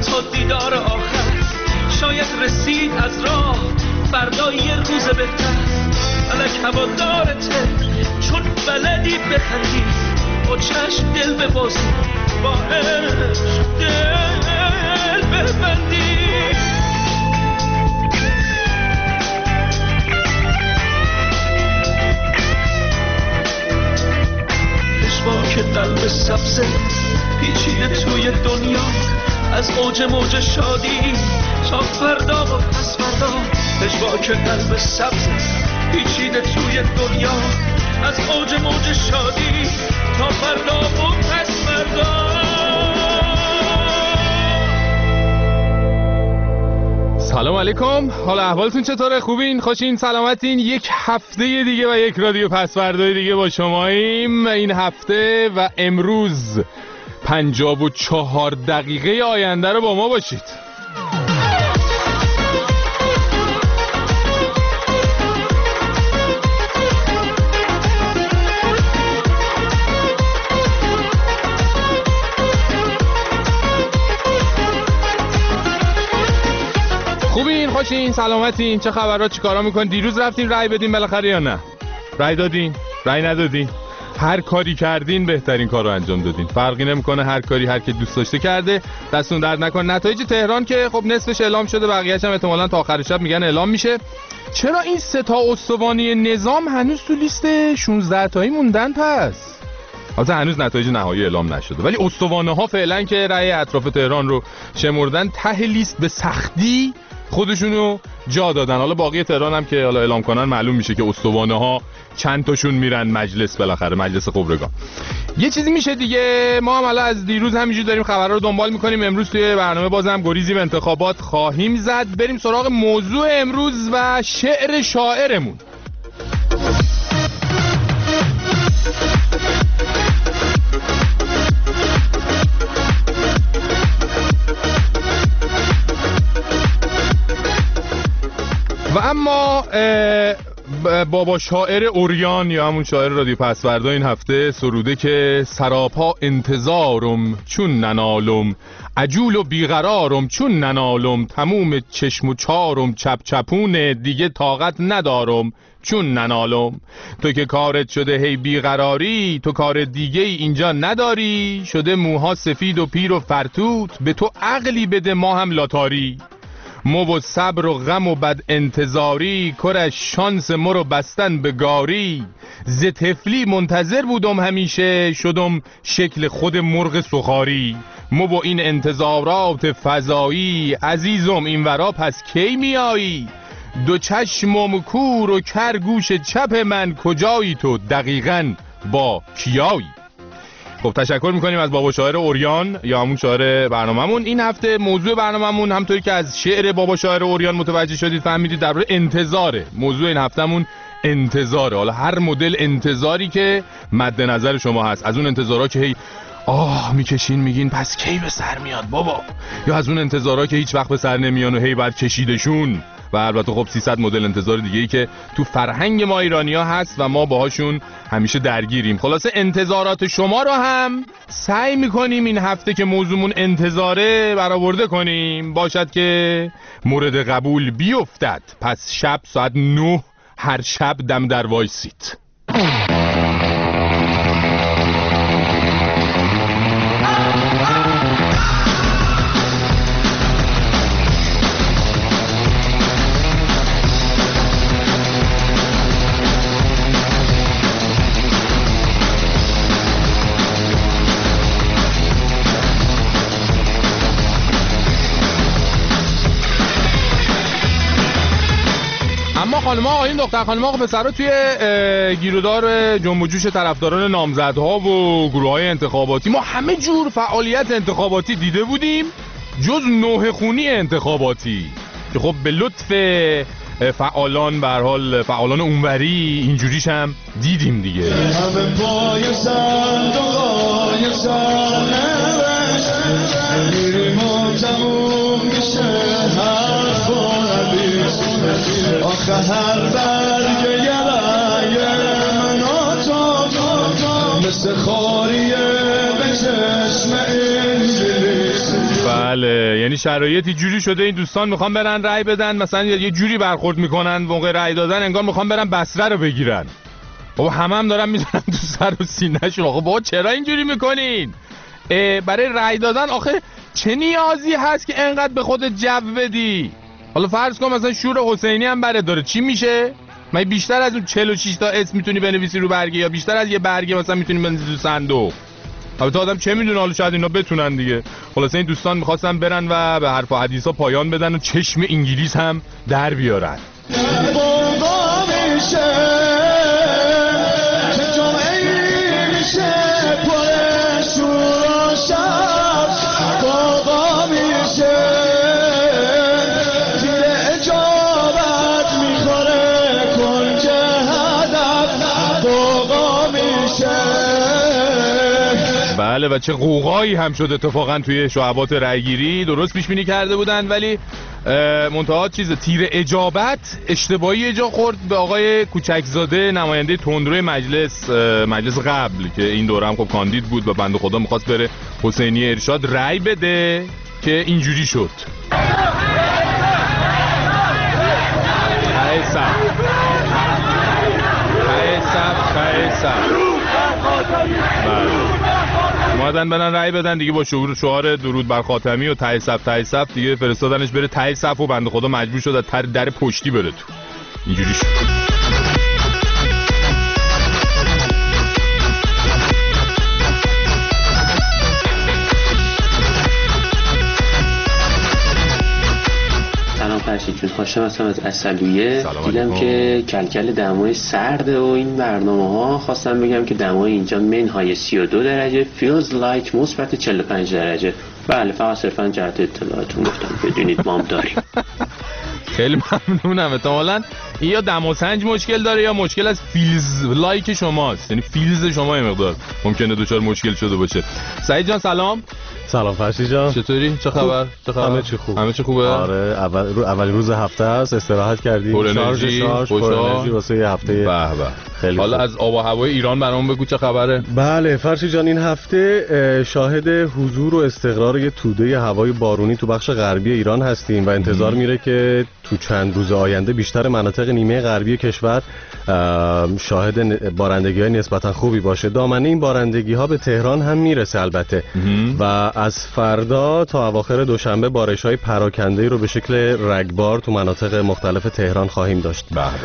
تا دیدار آخر، شاید رسید از راه فردا یه روز بهتر. فلک هوادارته چون بلدی بخندی، با چشم دل ببازی، با عشق دل ببندی. که قلب سبزه پیچیده توی دنیا، از اوج موج شادی تا فردا و پس فردا. پژواک قلب سبزه پیچیده توی دنیا، از اوج موج شادی تا فردا و پس فردا. سلام علیکم، حال احوالتون چطوره؟ خوبین؟ خوشین؟ سلامتین؟ یک هفته دیگه و یک رادیو پس فردای دیگه با شماییم این هفته و امروز 54 دقیقه آینده رو با ما باشید. خوبین؟ خوشین؟ سلامتین؟ چه خبرات؟ چی کارا میکنین؟ دیروز رفتین رای بدین بالاخره یا نه؟ رای دادین؟ رای ندادین؟ هر کاری کردین بهترین کار رو انجام دادین. فرقی نمیکنه، هر کاری هر کی دوست داشته کرده. دستون درد نکنه. نتایج تهران که خب نصفش اعلام شده، بقیه‌اش هم احتمالاً تا آخر شب میگن اعلام میشه. چرا این سه تا استوانی نظام هنوز تو لیست 16 تایی موندن پس؟ البته هنوز نتایج نهایی اعلام نشده، ولی استوانه ها فعلا که رأی اطراف تهران رو شمردن ته لیست به سختی خودشونو جا دادن. حالا باقی تهران هم که حالا اعلام کنن معلوم میشه که استوانه ها چند تاشون میرن مجلس، بالاخره مجلس خبرگان. یه چیزی میشه دیگه، ما هم حالا از دیروز همینجور داریم خبرها رو دنبال میکنیم. امروز توی برنامه بازم گریزی به انتخابات خواهیم زد. بریم سراغ موضوع امروز و شعر شاعرمون. و اما بابا شاعر اوریان یا همون شاعر رادیو پسوردا این هفته سروده که سراپا انتظارم چون ننالم، عجول و بیقرارم چون ننالم، تموم چشم و چارم چپ چپونه، دیگه طاقت ندارم چون ننالم. تو که کارت شده هی بیقراری، تو کار دیگه ای اینجا نداری، شده موها سفید و پیر و فرتوت، به تو عقلی بده ما هم لاتاری. مو و صبر و غم و بد انتظاری، کرش شانس مو رو بستن به گاری. ز طفلی منتظر بودم همیشه، شدم شکل خود مرغ سخاری. مو و این انتظارات فضایی، عزیزم این ورا پس کی میایی؟ دو چشمم کور و کر گوش چپ من، کجایی تو دقیقاً با کیایی؟ خب تشکر میکنیم از بابا شاعر اوریان یا همون شاعر برنامه‌مون. این هفته موضوع برنامه‌مون همونطوری که از شعر بابا شاعر اوریان متوجه شدید فهمیدید درباره انتظاره. موضوع این هفتهمون انتظاره. حالا هر مدل انتظاری که مد نظر شما هست، از اون انتظارا که هی میکشین میگین پس کی به سر میاد بابا، یا از اون انتظارا که هیچ وقت به سر نمیان و هی بعد کشیدشون، و البته خب 300 مدل انتظار دیگه‌ای که تو فرهنگ ما ایرانی‌ها هست و ما باهاشون همیشه درگیریم. خلاصه انتظارات شما رو هم سعی می‌کنیم این هفته که موضوعمون انتظاره برآورده کنیم، باشد که مورد قبول بیفتد. پس شب ساعت 9 هر شب دم در وایسید. خانم آقایون، دختر خانم آقا پسرها توی گیرودار جنب و جوش طرفداران نامزدها و گروه‌های انتخاباتی ما همه جور فعالیت انتخاباتی دیده بودیم جز نوحه خونی انتخاباتی که خب به لطف فعالان به هر حال فعالان اونوری اینجوریش هم دیدیم دیگه. آخه هر برگ یلای منو تو مثل خاریه به چشم انجلیس. بله، یعنی شرایطی جوری شده این دوستان میخوان برن رأی بدن، مثلا یه جوری برخورد میکنن موقع رأی دادن انگار میخوان برن بصره رو بگیرن. بابا هم دارن میزنن تو سر و سینه‌شون. آقا بابا چرا اینجوری میکنین؟ برای رأی دادن آخه چه نیازی هست که انقدر به خودت جو بدی؟ حالا فرض کن مثلا شور حسینی هم بره داره، چی میشه؟ من بیشتر از اون 46 تا اسم میتونی بنویسی رو برگه، یا بیشتر از یه برگه مثلا میتونی بنویسی تو صندوق. البته آدم چه میدونه، حالا شاید اینا بتونن دیگه. خلاصه این دوستان میخواستن برن و به حرف و حدیثا پایان بدن و چشم انگلیس هم در بیارن. بله و چه قوقایی هم شد اتفاقا توی شعبات رأیگیری. درست پیش بینی کرده بودن ولی منتها تیر اجابت اشتباهی جا خورد به آقای کوچکزاده نماینده تندروی مجلس قبل که این دوره هم خب کاندید بود و بنده خدا میخواست بره حسینی ارشاد رأی بده که اینجوری شد. اومدن برن رأی بدن دیگه با شعار درود بر خاتمی و ته صف دیگه فرستادنش بره ته صف و بنده خدا مجبور شد از در پشتی بره تو. اینجوری شد. فرشید جون، هاشم هستم از عسلویه. دیدم که کلکل دمای سرده و این برنامه ها، خواستم بگم که دمای اینجا منهای 32 درجه feels like مثبت 45 درجه. بله فقط صرفا جهت اطلاعاتون گفتم بدونید ما هم داریم. خیلی ممنونم. احتمالاً این یا دماسنج مشکل داره یا مشکل از فیلز لایک شماست، یعنی فیلز شما یه مقدار ممکنه دچار مشکل شده باشه. سعید جان سلام. سلام فرشید جان، چطوری؟ چه خبر؟ همه چی خوب. همه چی خوبه؟ آره اول روز هفته است، استراحت کردیم، شارژ انرژی واسه یه هفته. به به. خیلی حالا از آب و هوای ایران برام بگو چه خبره؟ بله فرشید جان، این هفته شاهد حضور و استقرار یه توده هوای بارونی تو بخش غربی ایران هستیم و انتظار میره که تو چند روز آینده بیشتر مناطق نیمه غربی کشور شاهد بارندگی‌های نسبتا خوبی باشه. دامنه این بارندگی‌ها به تهران هم میرسه البته و از فردا تا اواخر دوشنبه بارش‌های پراکنده‌ای رو به شکل رگبار تو مناطق مختلف تهران خواهیم داشت.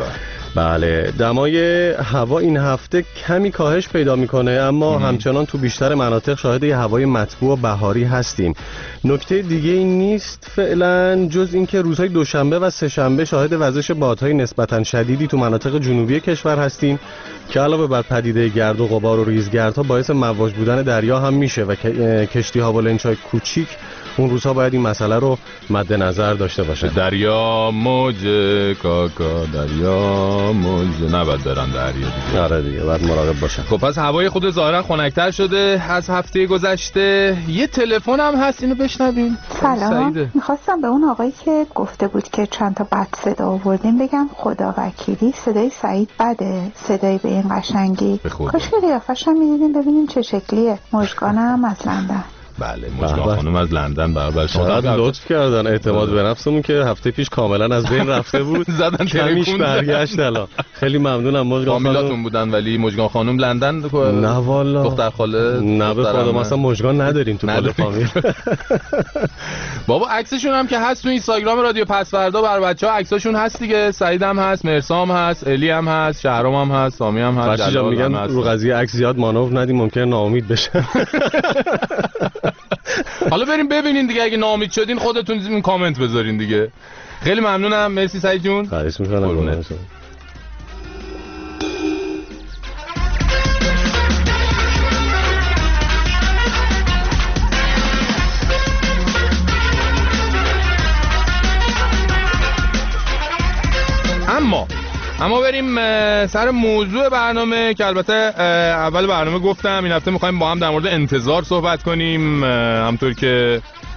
بله دمای هوا این هفته کمی کاهش پیدا میکنه اما همچنان تو بیشتر مناطق شاهد یه هوای مطبوع و بهاری هستیم. نکته دیگه این نیست فعلا جز اینکه روزهای دوشنبه و سه‌شنبه شاهد وزش بادهای نسبتا شدیدی تو مناطق جنوبی کشور هستیم که علاوه بر پدیده گرد و غبار و ریزگردها باعث مواج بودن دریا هم میشه و کشتی‌ها و لنچ‌های کوچیک اون روزها باید این مسئله رو مد نظر داشته باشه. دریا موج کاکا، دریا موج، نباید برن دریا دیگه. آره دیگه باید مراقب باشن. خب پس هوای خود ظاهرا خنک‌تر شده از هفته گذشته. یه تلفن هم هست، اینو بشنویم. سلام، میخواستم به اون آقایی که گفته بود که چند تا بد صدا آوردیم بگم خدا وکیلی صدای سعید بده، صدای به این قشنگی. کاش که قیافش هم میدیدیم ببینیم چه شکلیه. مژگانم از لندن. بله مژگان خانم از لندن برابر شما لطف کردن. اعتماد به نفسمون که هفته پیش کاملا از بین رفته بود زدن کمیش برگشت الان. خیلی ممنونم مژگان خانم بودن ولی مژگان خانم لندن نه والا دختر خاله نه به خدا ما اصلا مژگان نداریم تو کل فامیل. بابا عکسشون هم که هست تو اینستاگرام رادیو پسوردا بر بچه‌ها عکساشون هست دیگه. سعید هم هست، مرسام هست، الی هم هست، شهرام هم هست، سامی هم هست. جلال میگن رو قضیه عکس زیاد مانور ندیم ممکنه ناامید بشن. حالا بریم ببینین دیگه، اگه ناامید شدین خودتون این کامنت بذارین دیگه. خیلی ممنونم. مرسی سعید جون. خواهش می‌کنم. اما بریم سر موضوع برنامه که البته اول برنامه گفتم این هفته می‌خوایم با هم در مورد انتظار صحبت کنیم. همونطور که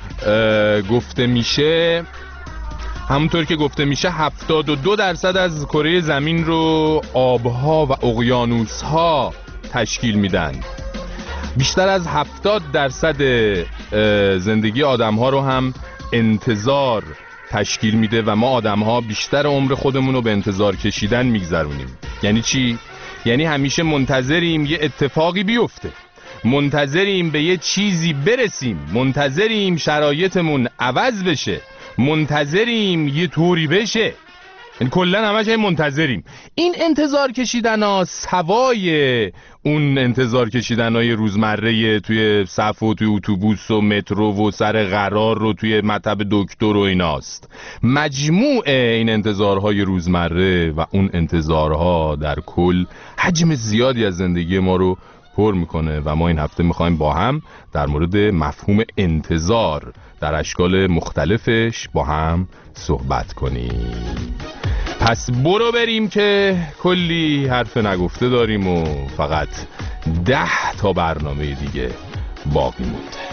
گفته میشه 72% از کره زمین رو آبها و اقیانوس‌ها تشکیل میدن. بیشتر از 70% زندگی آدم‌ها رو هم انتظار تشکیل میده و ما آدم‌ها بیشتر عمر خودمون رو به انتظار کشیدن میگذرونیم. یعنی چی؟ یعنی همیشه منتظریم یه اتفاقی بیفته، منتظریم به یه چیزی برسیم، منتظریم شرایطمون عوض بشه، منتظریم یه طوری بشه. یعنی کلا همش منتظریم. این انتظار کشیدن‌ها سوای اون انتظار کشیدن‌های روزمره توی صف و توی اتوبوس و مترو و سر قرار رو توی مطب دکتر و ایناست. مجموع این انتظارهای روزمره و اون انتظارها در کل حجم زیادی از زندگی ما رو پر میکنه و ما این هفته میخوایم با هم در مورد مفهوم انتظار در اشکال مختلفش با هم صحبت کنیم. پس برو بریم که کلی حرف نگفته داریم و فقط 10 تا برنامه دیگه باقی مونده.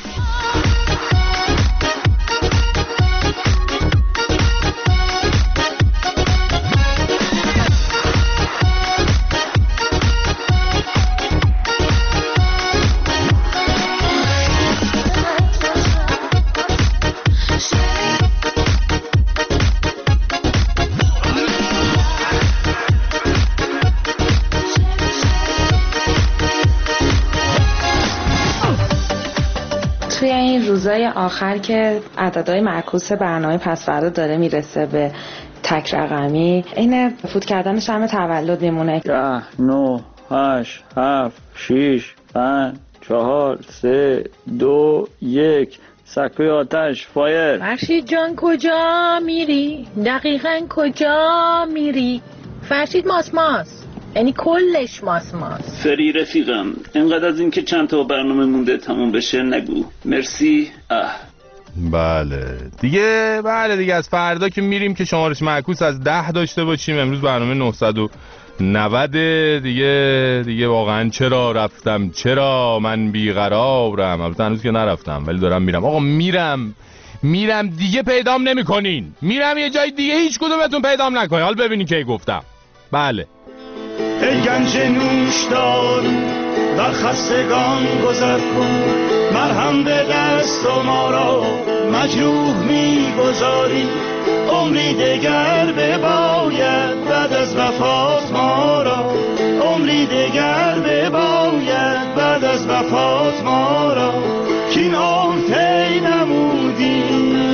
توی این روزای آخر که عددهای معکوس برنامه پس فردا داره میرسه به تک رقمی، این فوت کردنش همه تولد میمونه. 10 9 8 7 6 5 4 3 2 1 سکوی آتش فایر. فرشید جان کجا میری؟ دقیقاً کجا میری؟ فرشید ماس یعنی کلش ماس. فری رفیقم، اینقدر از این که چند تا برنامه مونده تموم بشه نگو. مرسی. بله دیگه از فردا که میریم که شمارش معکوس از 10 داشته باشیم. امروز برنامه 990 دیگه واقعا چرا رفتم، چرا من بیقرارم. البته هنوز که نرفتم ولی دارم میرم. آقا میرم دیگه پیدام نمیکنین. میرم یه جای دیگه هیچ کدومتون پیدام نکنین. حالا ببینین کی گفتم. بله ای گنج نوشدار بر خستگان گذر کن، مرهم به دست و ما را مجروح میگذاری. عمری دگر بباید بعد از وفات ما را، عمری دگر بباید بعد از وفات ما را، که این عمر طی نمودی.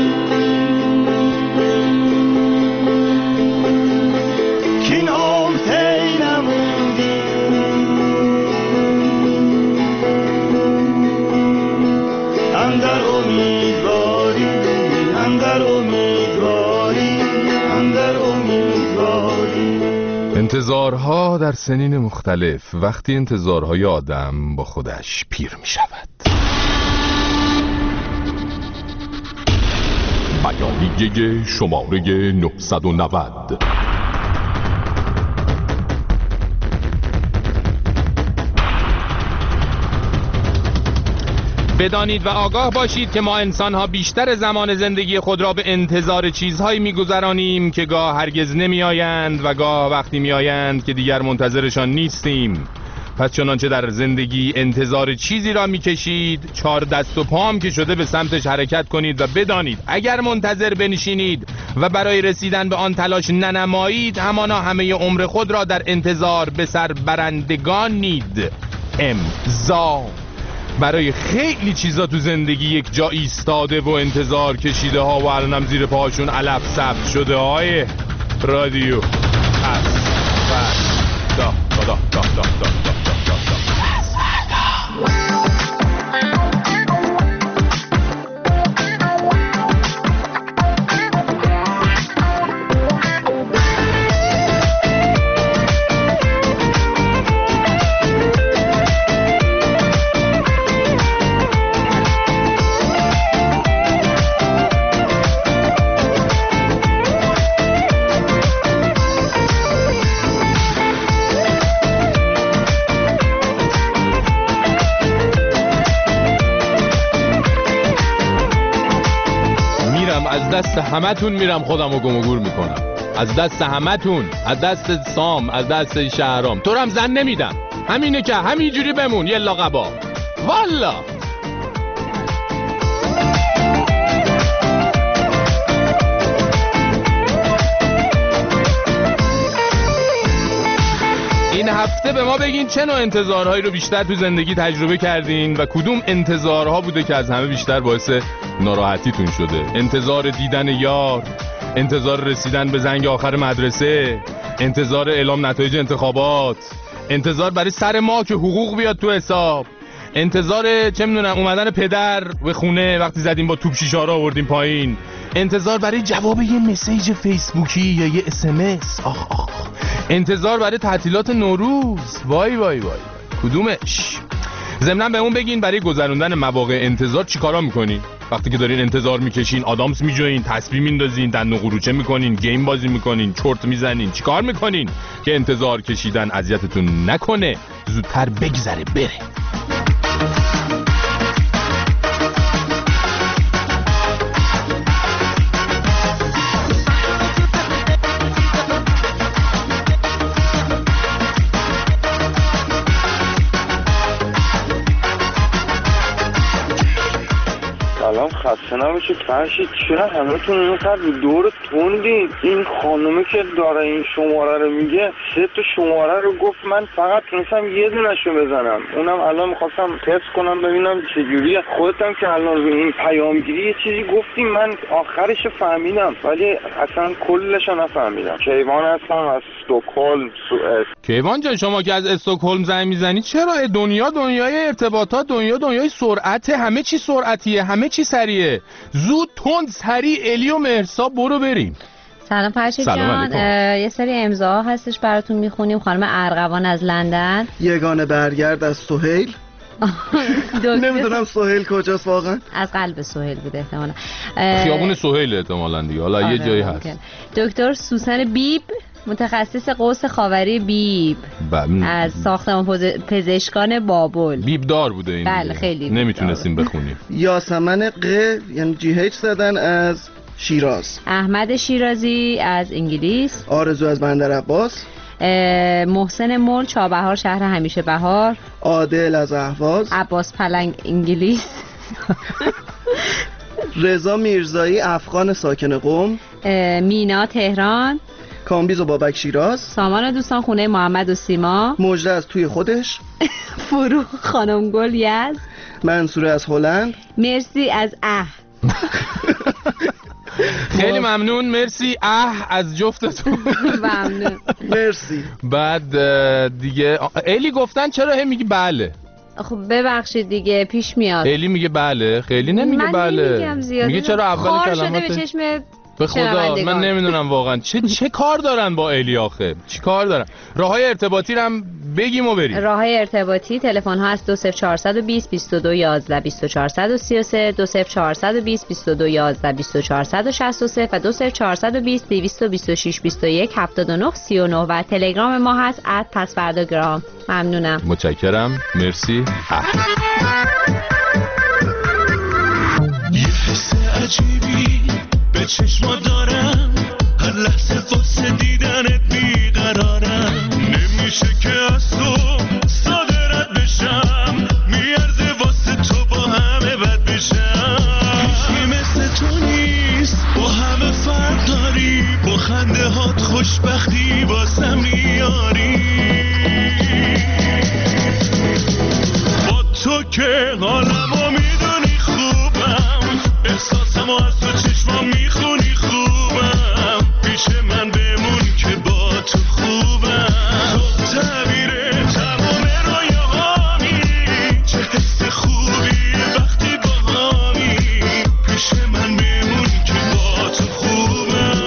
انتظارها در سنین مختلف، وقتی انتظارهای آدم با خودش پیر می شود. بیانیه شماره 990. بدانید و آگاه باشید که ما انسان‌ها بیشتر زمان زندگی خود را به انتظار چیزهایی می‌گذرانیم که گاه هرگز نمی‌آیند و گاه وقتی می‌آیند که دیگر منتظرشان نیستیم. پس چنانچه در زندگی انتظار چیزی را می‌کشید، 4 دست و پام که شده به سمتش حرکت کنید و بدانید اگر منتظر بنشینید و برای رسیدن به آن تلاش ننمایید، همانا همه عمر خود را در انتظار به سر برندگانید. امضا. برای خیلی چیزا تو زندگی یک جا ایستاده و انتظار کشیده ها و الانم زیر پاهاشون علف ثبت شده های رادیو. از دست همتون میرم خودمو گم و گور میکنم. از دست همتون، از دست سام، از دست شهرام. تو هم زن نمیدم. همینه که همینجوری بمون یه لاقبا. والا این هفته به ما بگین چه نوع انتظارهایی رو بیشتر تو زندگی تجربه کردین و کدوم انتظارها بوده که از همه بیشتر باعث ناراحتیتون شده. انتظار دیدن یار، انتظار رسیدن به زنگ آخر مدرسه، انتظار اعلام نتایج انتخابات، انتظار برای سر ما که حقوق بیاد تو حساب، انتظار چه میدونم اومدن پدر به خونه وقتی زدیم با توپ شیشه رو آوردیم پایین، انتظار برای جواب یه مسیج فیسبوکی یا یه SMS، انتظار برای تعطیلات نوروز. وای وای وای کدومش؟ ضمناً به اون بگین برای گذروندن مواقع انتظار چیکارا میکنین؟ وقتی که دارین انتظار میکشین، آدامس میجوین، تسبیح میندازین، دندون قروچه میکنین، گیم بازی میکنین، چرت میزنین، چیکار میکنین که انتظار کشیدن اذیتتون نکنه، زودتر بگذره بره؟ سلام، خسته نباشید. فرشید چرا همتون اینقدر دور توندید؟ این خانومه که داره این شماره رو میگه 3 تا شماره رو گفت، من فقط تونستم یه دونشو بزنم، اونم الان میخواستم تست کنم ببینم چجوریه. خودتم که الان رو این پیامگیری یه چیزی گفتیم، من آخرش فهمیدم ولی اصلا کلش نفهمیدم. کیوان هستم از استکهلم، سوئد. کیوان جان شما که از استکهلم زنگ میزنید چرا؟ دنیا دنیای ارتباطات، دنیای سرعت، همه چی سرعتیه، همه چی سریعه. زود تند سریع الی و مهرسا برو بریم. سلام فرشید جان، یه سری امضا هستش براتون میخونیم. خانم ارغوان از لندن. یگانه برگرد از سهیل. نمیدونم سهیل کجاست واقعا. از قلب سهیل بوده احتمالا، خیابون سهیل احتمالا دیگه، حالا یه جایی هست. دکتر سوسن بیب، متخصص قوس خاوری بیب، از ساختمان پزشکان بابل. بیب دار بوده این. بله خیلی نمیتونستیم بخونیم. یاسمن یعنی GH زدن از شیراز. احمد شیرازی از انگلیس. آرزو از بندر عباس. محسن مول چابهار شهر همیشه بهار. عادل از اهواز. عباس پلنگ انگلیس. رضا میرزایی افغان ساکن قم. مینا تهران. کامبیز و بابک شیراز. سامان دوستان خونه محمد و سیما. مژده از توی خودش. فروغ خانم گل یزد. منصوره از هلند. مرسی از خیلی ممنون. مرسی از جفتتون. ممنون. مرسی. بعد دیگه الی گفتن چرا هم میگی بله؟ خب ببخشید دیگه پیش میاد. الی میگه بله، خیلی نمیگه بله. میگه چرا اول کلمات به چشم به خدا من نمیدونم واقعا چه کار دارن با الی آخه، چی کار دارن؟ راههای ارتباطی رو هم بگیم و بریم. راههای ارتباطی تلفن ها هست 20420 22 11 2433 20420 22 11 2463 و 20420 226 21 79 39 و تلگرام ما هست @پسفرداگرام. ممنونم. متشکرم. مرسی. یه حس عجیبی به چشما دارم، هر لحظه واسه دیدنت بیقرارم، نمیشه که از تو ساده رد بشم، میارزه واسه تو با همه بد بشم، هیچی مثل تو نیست، با همه فرق داری، با خنده هات خوشبختی واسم میاری، با تو که حالمو میدونی خوبم، احساسمو از تو چشمام میخونی خوبم، پیش من بمون که با تو خوبم، تو تعبیر تمام رویاهامی، چه حس خوبی وقتی با هامی، پیش من بمون که با تو خوبم.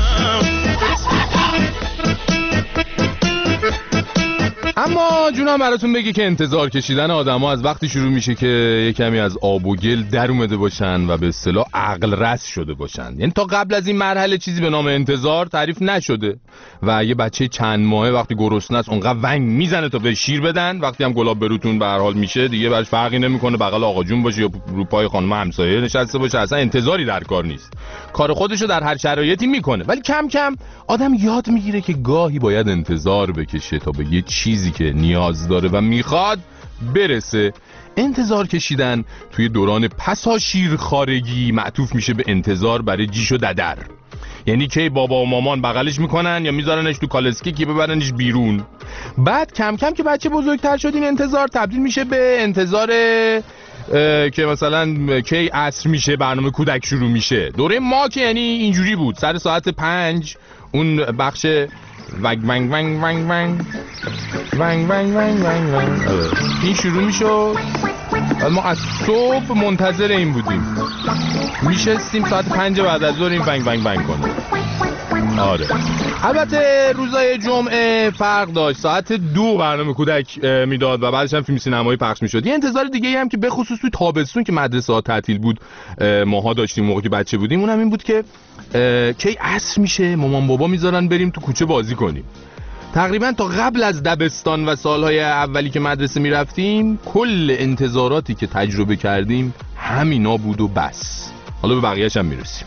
اما جونم براتون بگی که انتظار کشیدن آدم‌ها از وقتی شروع میشه که یه کمی از آب و گل در اومده باشن و به اصطلاح عقل رس شده باشن. یعنی تا قبل از این مرحله چیزی به نام انتظار تعریف نشده و یه بچه چند ماهه وقتی گرسنه است اونقدر ونگ میزنه تا به شیر بدن، وقتی هم گلاب بروتون به هر حال میشه دیگه براش فرقی نمیکنه بغل آقا جون باشه یا رو پای خانم همسایه نشسته باشه، اصلا انتظاری در کار نیست، کار خودشو در هر شرایطی میکنه. ولی کم کم آدم یاد میگیره که گاهی باید انتظار بکشه تا به یه چیزی که نیاز داره و میخواد برسه. انتظار کشیدن توی دوران پسا شیرخوارگی معطوف میشه به انتظار برای جیش و ددر. یعنی کی بابا و مامان بغلش میکنن یا میذارنش تو کالسکی که ببرنش بیرون. بعد کم کم که بچه بزرگتر شد این انتظار تبدیل میشه به انتظار که مثلا کی عصر میشه برنامه کودک شروع میشه. دوره ما که یعنی اینجوری بود، سر ساعت 5 اون بخش ونگ ونگ ونگ ونگ ونگ ونگ ونگ ونگ ونگ ونگ این شروع میشد. ما از صبح منتظر این بودیم، میشستیم ساعت 5 بعد از ظهر این ونگ ونگ ونگ کنه. آره البته روزای جمعه فرق داشت، ساعت 2 برنامه کودک میداد و بعدش هم فیلم سینمایی پخش میشد. یه انتظار دیگه هم که به خصوص توی تابستون که مدرسه ها تعطیل بود ماها داشتیم موقعی که بچه بودیم، اونم این بود که کی عصر میشه مامان بابا میذارن بریم تو کوچه بازی کنیم. تقریبا تا قبل از دبستان و سالهای اولی که مدرسه میرفتیم کل انتظاراتی که تجربه کردیم همینا بود و بس. حالا به بقیه‌اش هم میرسیم.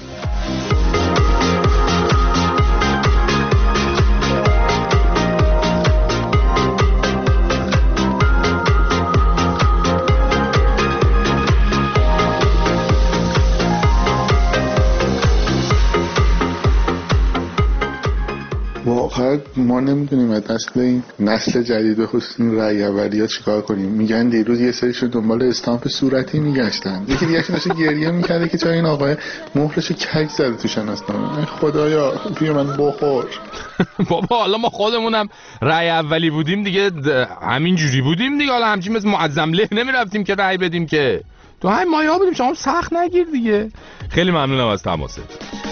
واقعا ما نمیدونیم اصلا این نسل جدید به خصوص رأی اولی‌ها چیکار کنیم. میگن دیروز یه سریشون دنبال استامپ صورتی میگشتن، یکی دیگه داشت گریه میکرده که چرا این آقای مهرشو کج زده تو شناسنامه. خدایا بیا من بخور. بابا حالا ما خودمونم رأی اولی بودیم دیگه، همین جوری بودیم دیگه، حالا همچین مثل معظم له نمیرفتیم که رأی بدیم که تو همین مایا بودیم. شما سخت نگیر دیگه. خیلی ممنونم از تماست.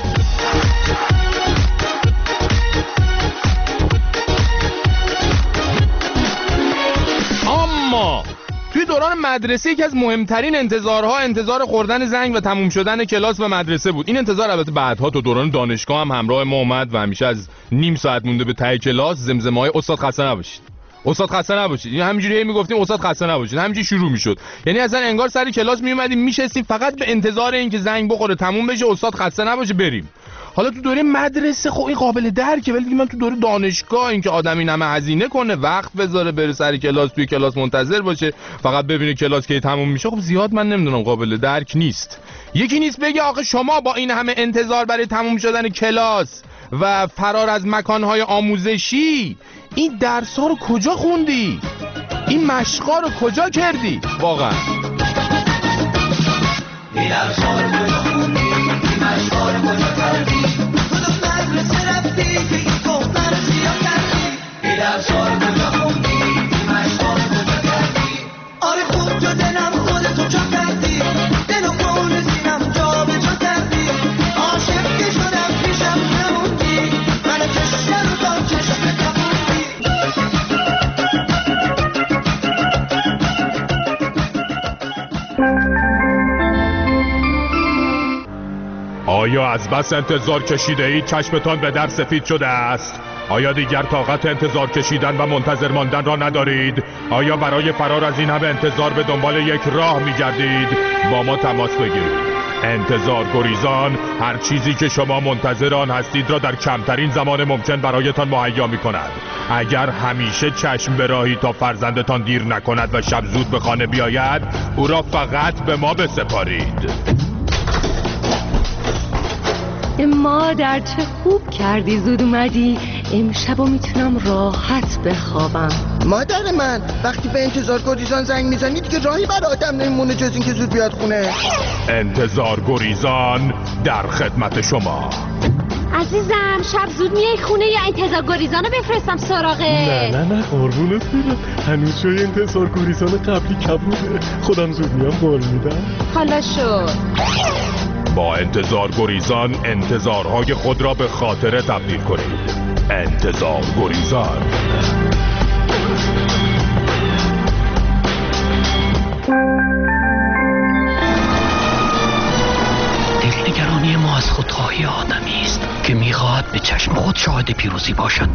اما توی دوران مدرسه یکی از مهمترین انتظارها انتظار خوردن زنگ و تموم شدن کلاس و مدرسه بود. این انتظار البته بعدها تو دوران دانشگاه هم همراه ما اومد و همیشه از نیم ساعت مونده به ته کلاس زمزمه‌های استاد خسته نباشید، استاد خسته نباشید، این همینجوری میگفتیم استاد خسته نباشید، همینجوری شروع میشد. یعنی اصلا انگار سر کلاس میومدیم میشستیم فقط به انتظار اینکه زنگ بخوره تموم بشه استاد خسته نباشه بریم. حالا تو دوره مدرسه خب این قابل درکه، ولی دیگه من تو دوره دانشگاه این که آدم این همه هزینه کنه وقت بذاره بره سر کلاس توی کلاس منتظر باشه فقط ببینه کلاس کی تموم میشه، خب زیاد من نمیدونم قابل درک نیست. یکی نیست بگه آخه شما با این همه انتظار برای تموم شدن کلاس و فرار از مکانهای آموزشی این درس‌ها رو کجا خوندی؟ این مشقا رو کجا کردی؟ واقعا این درس‌ها رو کجا خوندی؟ این مشقا رو کجا کردی؟ کدوم مدرسه رفتی که این کهنه رو زیاد کردی؟ این درس‌ها رو کجا خوندی؟ این مشقا رو کجا کردی؟ آره خوب جو دلم خودتو جا کردی، دلو کن سینم جا به جا کردی، عاشق که شدم پیشم نموندی، من چشم رو تا چشم کبوندی. آیا از بس انتظار کشیده اید چشمتان به در سفید شده است؟ آیا دیگر طاقت انتظار کشیدن و منتظر ماندن را ندارید؟ آیا برای فرار از این همه انتظار به دنبال یک راه می‌گردید؟ با ما تماس بگیرید. انتظار گریزان هر چیزی که شما منتظر آن هستید را در کمترین زمان ممکن برایتان مهیا می‌کند. اگر همیشه چشم به راهی تا فرزندتان دیر نکند و شب زود به خانه بیاید، او را فقط به ما بسپارید. مادر چه خوب کردی زود اومدی، امشبو میتونم راحت بخوابم. مادر من وقتی به انتظار گریزان زنگ میزنی دیگه راهی برای آدم نمیمونه جز این که زود بیاد خونه. انتظار گریزان در خدمت شما. عزیزم شب زود میای خونه یا انتظار گریزانو بفرستم سراغه؟ نه قربونت برم، هنوز جای انتظار گریزان قبلی کبوده، خودم زود میام قول میدم. حالا شو. با انتظار گریزان انتظارهای خود را به خاطره تبدیل کنید. انتظار گریزان. دلنگرانی ما از خودخواهی آدمی است که میخواهد به چشم خود شاهد پیروزی باشد.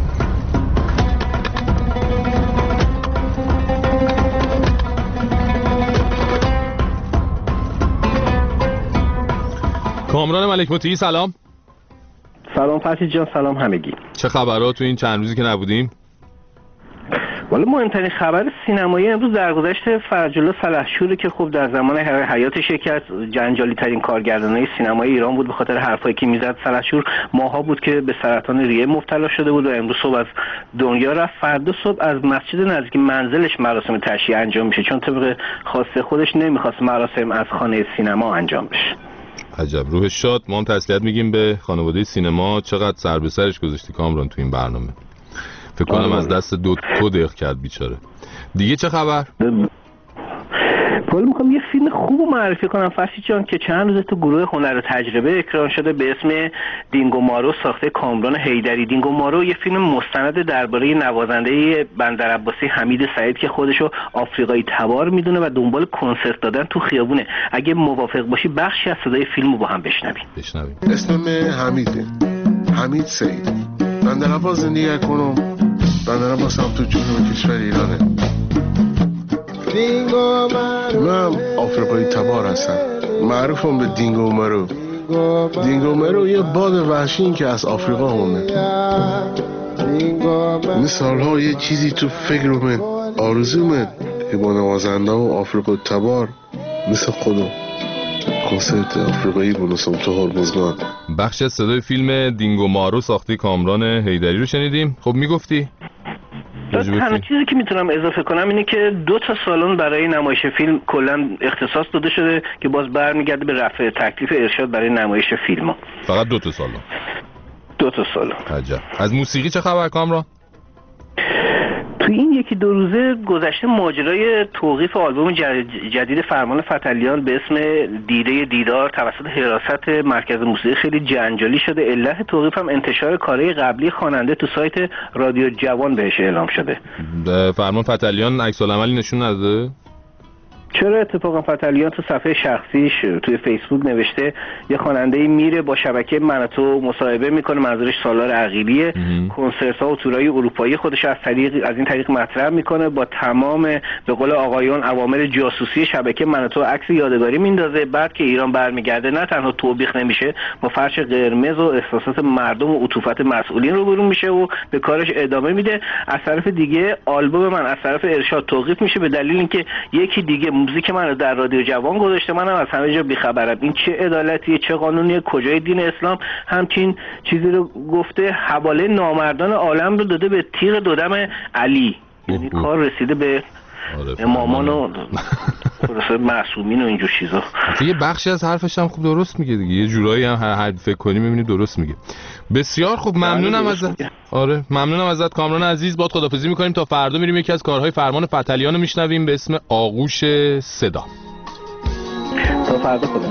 کامران ملک مطیعی سلام. سلام فرشید جان، سلام همگی. چه خبرها تو این چند روزی که نبودیم؟ ولی مهمترین خبر سینمایی امروز درگذشت فرج الله سلحشوری که خب در زمان حیاتش یکی از جنجالی ترین کارگردانای سینمای ایران بود به خاطر حرفایی که میزد. سلحشور ماها بود که به سرطان ریه مبتلا شده بود و امروز صبح از دنیا رفت. فردا صبح از مسجد نزدیک منزلش مراسم تشییع انجام میشه، چون طبق خواسته خودش نمیخواست مراسم از خانه سینما انجام بشه. عجب، روحش شاد. ما هم تسلیت میگیم به خانواده سینما. چقدر سر به سرش گذاشتی کامران تو این برنامه. فکر کنم از دست تو دق کرد بیچاره. دیگه چه خبر؟ ولی میخوام یه فیلم خوب معرفی کنم فرشید جان که چند روز تو گروه هنر تجربه اکران شده به اسم دینگو مارو ساخته کامران حیدری. دینگو مارو یه فیلم مستند درباره نوازنده بندرعباسی حمید سعید که خودشو آفریقایی تبار میدونه و دنبال کنسرت دادن تو خیابونه. اگه موافق باشی بخشی از صدای فیلمو با هم بشنویم. اسمم حمیده، حمید سعید. بندرعباس زندگی کنم. بندرعباس هم تو جنوب کشور ایرانه. من آفریقایی تبار هستم، معروفم به دینگو مرو. دینگو مرو یه باد وحشی که از آفریقا مونه. این سالها یه چیزی تو فکرمه، آرزومه که با نوازنده و آفریقا تبار مثل خودم کنسرت آفریقایی بنوسم تو هرمزگان. بخش از صدای فیلم دینگو مارو ساخته کامران حیدری رو شنیدیم. خب میگفتی؟ تنها چیزی که میتونم اضافه کنم اینه که 2 سالن برای نمایش فیلم کلا اختصاص داده شده که باز برمیگرده به رفع تکلیف ارشاد برای نمایش فیلم. فقط 2 سالن؟ 2 سالن. عجب. از موسیقی چه خبر کامران؟ تو این 1-2 روزه گذشته ماجرای توقیف آلبوم جدید فرمان فتلیان به اسم دیده دیدار توسط حراست مرکز موسیقی خیلی جنجالی شده. علت توقیف هم انتشار کارهای قبلی خواننده تو سایت رادیو جوان بهش اعلام شده. فرمان فتلیان عکس العملی نشون نداده؟ چرا اتفاقا فتلیان تو صفحه شخصیش توی فیسبوک نوشته یه خواننده‌ای میره با شبکه مناتو مصاحبه میکنه، منظورش سالار عقیلیه، کنسرت‌ها و تورای اروپایی خودش از این طریق مطرح میکنه، با تمام به قول آقایون اوامر جاسوسی شبکه مناتو عکس یادگاری میندازه. بعد که ایران برمیگرده نه تنها توبیخ نمیشه، با فرش قرمز و احساسات مردم و عطوفت مسئولین روبرو میشه و به کارش ادامه میده. از طرف دیگه آلبوم من از طرف ارشاد توقیف میشه به دلیل اینکه یکی دیگه موزیک منو در رادیو جوان گذاشته، منم از همه جا بیخبرم. این چه عدالتیه، چه قانونیه، کجای دین اسلام همچین چیزی رو گفته؟ حواله نامردان عالم رو داده به تیغ دودم علی. یعنی کار رسیده به امامان و معصومین و اینجور چیزا. یه بخشی از حرفش هم خوب درست میگه دیگه، یه جورایی هم هر فکر کنی میبینی درست میگه. بسیار خوب، ممنونم ازت. ممنونم ازت کامران عزیز. باهات خداحافظی میکنیم تا فردا میریم یکی از کارهای فرمان فتلیان رو میشنویم به اسم آغوش صدا. تا فردا خدا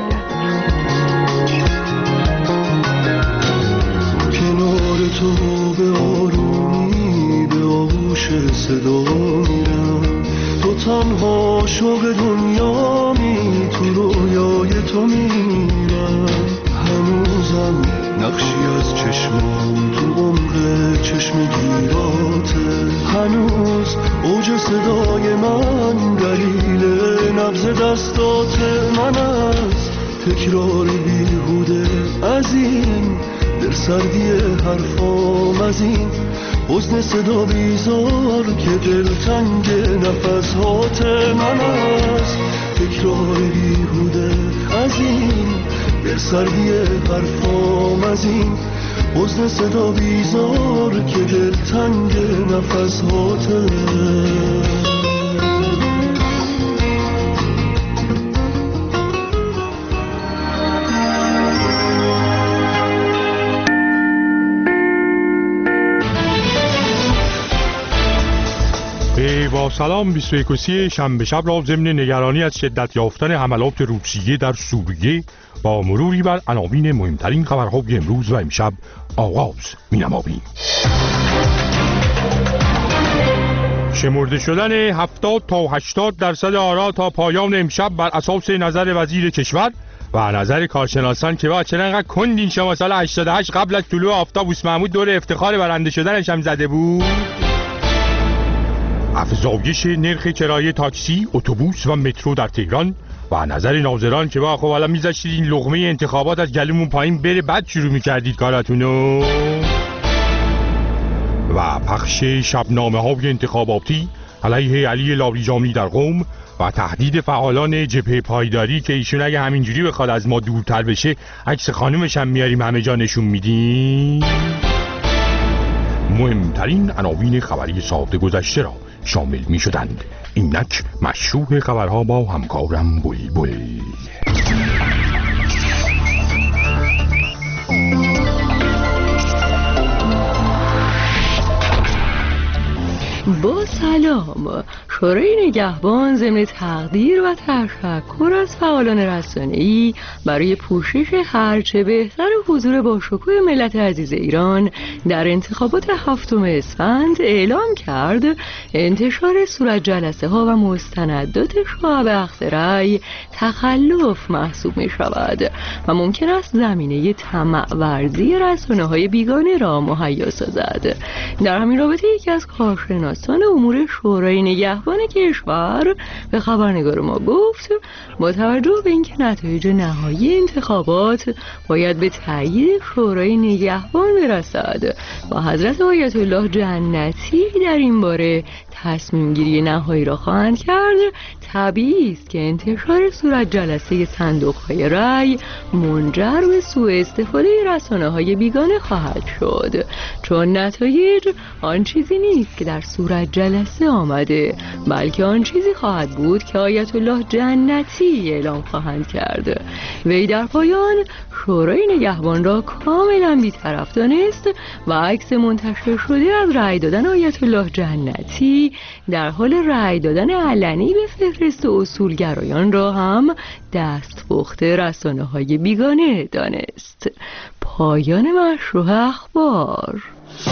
کنار تو به آرومی به آغوش صدا میرم، تو تنها شوق دنیامی، تو رویای تو میرم. هنوزم نقشی از چشمام تو عمق چشم گیراته، هنوز اوج صدای من دلیل نبض دستاته. من از تکرار بیهوده از این دلسردی حرفام، از این حزن صدا بیزار که دلتنگ نفس هاته. من از تکرار بیهوده از این دلسردی حرفام، از این حزن صدا بیزار که دلتنگ نفس هاته. با سلام 21 شنبه شب را ضمن نگرانی از شدت یافتن حملات روسیه در سوریه با مروری بر عناوین مهمترین خبرهای امروز و امشب آغاز می‌نماییم. شمرده شدن 70 تا 80% آرا تا پایان امشب بر اساس نظر وزیر کشور و نظر کارشناسان که با چرا انقدر کندین شما. سال 88 قبل از طلوع آفتاب بوس محمود دور افتخار برنده شدنش هم زده بود. افزایش نرخ کرایه تاکسی، اتوبوس و مترو در تهران و نظر ناظران که با خب حالا میذاشتید این لقمه انتخابات از گلومون پایین بره بعد شروع میکردید کاراتونو. و پخش شبنامه‌های انتخاباتی علیه علی لاریجانی در قم و تهدید فعالان جبهه پایداری که ایشون اگه همینجوری بخواد از ما دورتر بشه عکس خانومش هم میاریم همه جا نشون میدیم. مهمترین عناوین خبری ساعت گذشته را شامل می شدند. اینک مشروع خبرها با همکارم بلبل. با سلام. شورای نگهبان ضمن تقدیر و تشکر از فعالان رسانه‌ای برای پوشش هرچه بهتر حضور با شکوه ملت عزیز ایران در انتخابات 7 اسفند اعلام کرد انتشار صورت جلسه ها و مستندات شعب اخذ رأی تخلف محسوب می شود و ممکن است زمینه طمع ورزی رسانه‌های بیگانه را مهیا سازد. در همین رابطه یکی از کارشناسان امور شورای نگهبان کشور به خبرنگار ما گفت با توجه به اینکه نتایج نهایی انتخابات باید به تایید شورای نگهبان برسد و حضرت آیت الله جنتی در این باره تصمیم گیری نهایی را خواهند کرد، طبیعی است که انتشار صورت جلسه صندوق‌های رأی منجر به سوء استفاده رسانه‌های بیگانه خواهد شد، چون نتایج آن چیزی نیست که در صورت جلسه آمده، بلکه آن چیزی خواهد بود که آیت الله جنتی اعلام خواهند کرد. وی در پایان شورای نگهبان را کاملا بی‌طرف دانست و عکس منتشر شده از رأی دادن آیت الله جنتی در حال رأی دادن علنی به فهرست اصولگرایان را هم دستپخت رسانه‌های بیگانه دانست. پایان مشروع اخبار.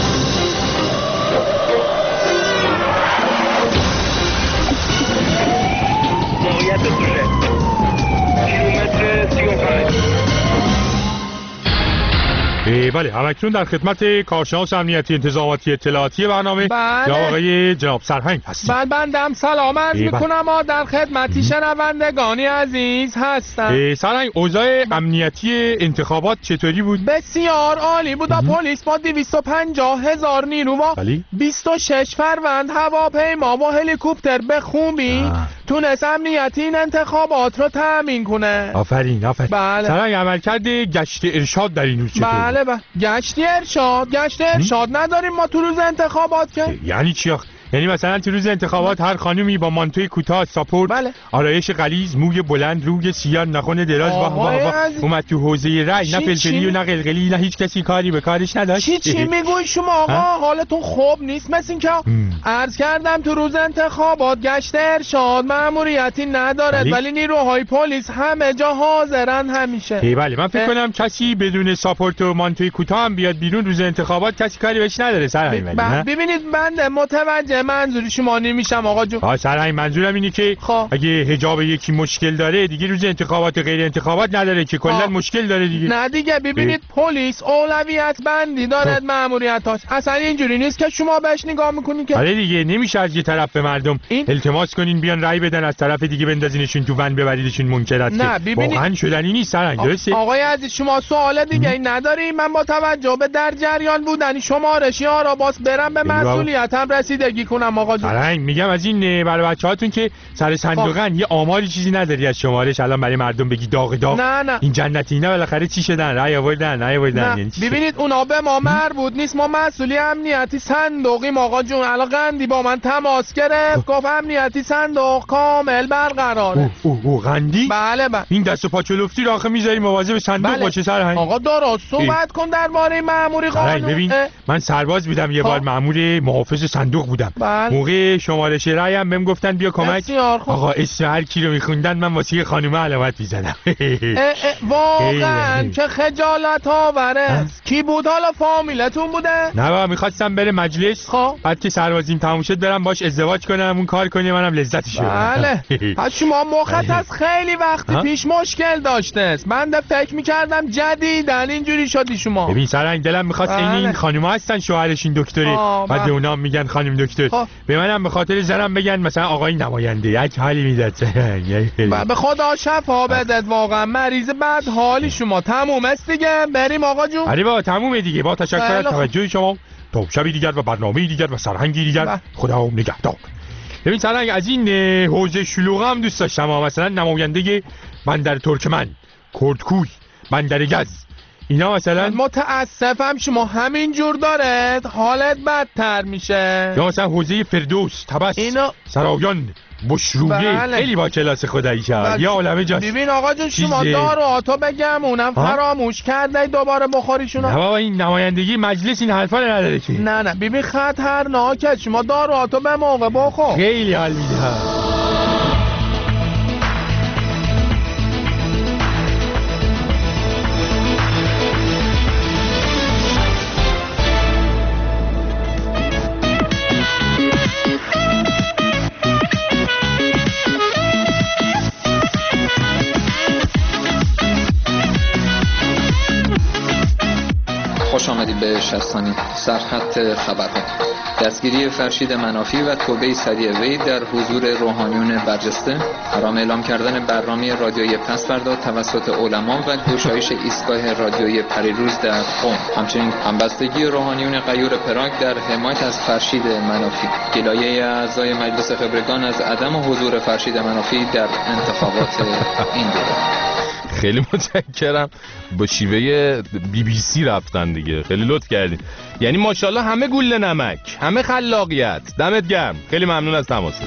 بله، همکنون در خدمت کارشناس امنیتی انتظاماتی اطلاعاتی برنامه یا آقای جناب سرهنگ هستیم. بندم سلام عرض میکنم و در خدمتی شنوندگانی عزیز هستم. سرهنگ، اوضاع امنیتی انتخابات چطوری بود؟ بسیار عالی بود. پلیس با 250,000 نیرو و 26 فروند هواپیما و هلیکوپتر به خوبی تونست امنیتی این انتخابات رو تامین کنه. آفرین. بله. سرهنگ، عملکرد گشت ارشاد در این روز چطور؟ بله. گشت ارشاد نداریم ما تو روز انتخابات که. یعنی چی آخه؟ یعنی مثلا تو روز انتخابات هر خانومی با مانتوی کوتاه ساپورت، آرایش غلیظ، موی بلند، روی سیاه، ناخن دراز اومد تو حوزه رأی، نه فلفلی و نه قلقلی، نه هیچ کسی کاری به کارش نداشت. چی میگوی شما آقا؟ حالتون خوب نیست مثل اینکه عرض کردم تو روز انتخابات گشت ارشاد مأموریتی ندارد ولی نیروهای پلیس همه جا حاضرن همیشه. بله، من فکر کنم کسی بدون ساپورت و مانتوی کوتاه هم بیاد بیرون روز انتخابات کسی کاری بهش نداره. سرهنگ ببینید بنده متوجه منظور شما نمیشم آقا جون. سرهنگ، منظورم اینه که اگه حجاب یکی مشکل داره دیگه روز انتخابات و غیر انتخابات نداره که کلا مشکل داره دیگه. نه دیگه، ببینید پلیس اولویت بندی دارد مأموریتاش. اصلا اینجوری نیست که شما بهش نگاه میکنین که آره دیگه، نمیشه از یه طرف به مردم التماس کنین بیان رأی بدن، از طرف دیگه بندازینشون تو ون ببریدشون منکرات. نه ببینید واقعا شدنی نیست سرهنگ. درسته آقای عزیز، شما سوال دیگه این نداری؟ من با توجه به در جریان بودن شمارشی ها را باز برم به مسئولیتم رسیدگی کنم آقا جون. میگم از این برای بچه‌هاتون که سر صندوقن یه آماری چیزی نداری از شمارش الان برای مردم بگی داغ نه. این جنتی اینا بالاخره چی شدن؟ رأی آوردن یعنی ببینید اونا به ما مربوط نیست، ما مسئولی امنیتی صندوقیم آقا جون. الان قندی با من تماس گرفت گفت امنیتی صندوق کامل برقراره. قندی؟ بله. این دست و پا چلفتی رو آخه میذاری مواظب صندوق باشه سرهنگ. آقا درست صحبت کن درباره مأموری قانون. ببین من سرباز بودم یه بار، مأمور محافظ صندوق بودم. موقع شمارش رأی هم بهم گفتن بیا کمک. آقا اسم هر کی رو میخوندن من واسه خانومه علامت میزدم. واقعا چه خجالت آوره. کی بود حالا؟ فامیلتون بوده؟ نه بابا، میخواستم بره مجلس، بعد که سربازیم تموم شد برم باش ازدواج کنم، اون کار کنه منم لذتش ببرم. بله. پس شما مخت از خیلی وقتی پیش مشکل داشته است. من فکر میکردم جدیدن اینجوری شدی شما. ببین سرهنگ، دلم میخواست این خانوما هستن شوهرش این دکتره، بعد به اونام میگن خانم دکتر، به منم به خاطر زنم بگن مثلا آقای نماینده. یک حالی میداد. به خدا شفا بدت. واقعا مریض بد حالی شما. تموم است دیگه، بریم آقا جون. آره بابا تمومه دیگه. با تشکر از توجه شما تا شبی دیگر و برنامه‌ای دیگر و سرهنگی دیگر. خدا نگهدار. ببین سرهنگ، از این حوزه شلوغ هم دوست داشتم، مثلا نماینده بندر ترکمن، کردکوی، بندر گز، اینا مثلا. متاسفم شما همین جور داره حالت بدتر میشه. یا مثلا حوزه فردوس، طبس، اینا سرایان، بشرویه، خیلی با کلاس خدایی شد. یه عالمه جاست. ببین آقا جون، شما داروهاتو بگم اونم فراموش کرده دوباره بخوریشونو. نه بابا، این نمایندگی مجلس این حرفا نداره که. نه ببین خطرناکه، شما داروهاتو به موقع بخور. خیلی حال میده. خوش آمدید به شستانی. سرخط خبرها: دستگیری فرشید منافی و توبه سریع وی در حضور روحانیون برجسته، حرام اعلام کردن برنامه رادیویی پس‌فردا توسط علما و گشایش ایستگاه رادیویی پریروز در قم، همچنین همبستگی روحانیون غیور پراگ در حمایت از فرشید منافی، گلایه اعضای مجلس خبرگان از عدم حضور فرشید منافی در انتخابات این دوره. خیلی متشکرم. با شیوه BBC رفتن دیگه، خیلی لطف کردین. یعنی ماشاءالله همه گوله نمک، همه خلاقیت. دمت گرم، خیلی ممنون از تماست.